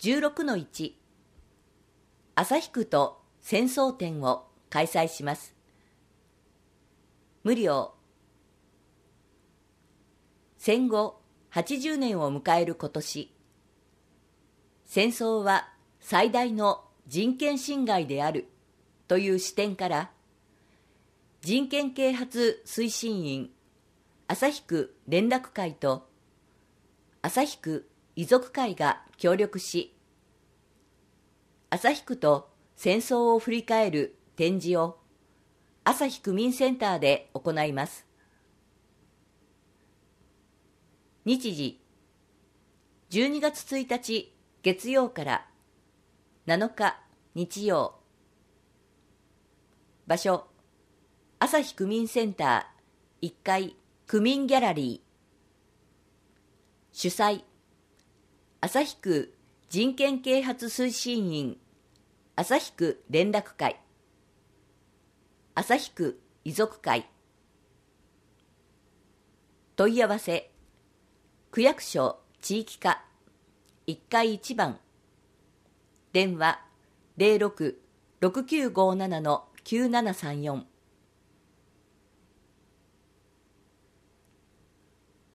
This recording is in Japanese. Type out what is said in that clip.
16-1 旭区と戦争展を開催します。無料。戦後80年を迎える今年、戦争は最大の人権侵害であるという視点から、人権啓発推進員旭区連絡会と旭区遺族会が協力し、旭区と戦争を振り返る展示を旭区民センターで行います。日時12月1日月曜から7日日曜。場所旭区民センター1階区民ギャラリー。主催旭区人権啓発推進員旭区連絡会、旭区遺族会。問い合わせ区役所地域課1階1番、電話 06-6957-9734